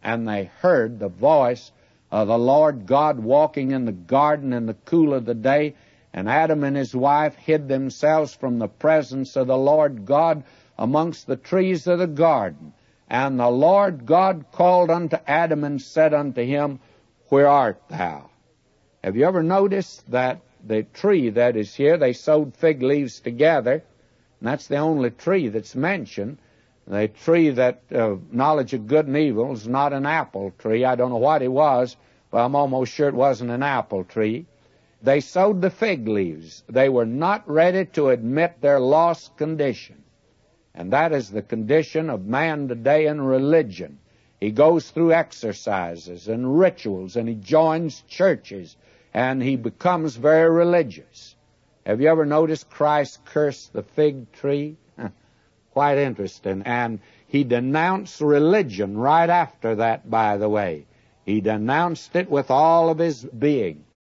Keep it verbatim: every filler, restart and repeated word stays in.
and they heard the voice of the Lord God walking in the garden in the cool of the day, and Adam and his wife hid themselves from the presence of the Lord God amongst the trees of the garden. And the Lord God called unto Adam and said unto him, Where art thou? Have you ever noticed that the tree that is here, they sewed fig leaves together, and that's the only tree that's mentioned. The tree that uh, knowledge of good and evil is not an apple tree. I don't know what it was, but I'm almost sure it wasn't an apple tree. They sowed the fig leaves. They were not ready to admit their lost condition. And that is the condition of man today in religion. He goes through exercises and rituals, and he joins churches, and he becomes very religious. Have you ever noticed Christ cursed the fig tree? Quite interesting. And he denounced religion right after that, by the way. He denounced it with all of his being.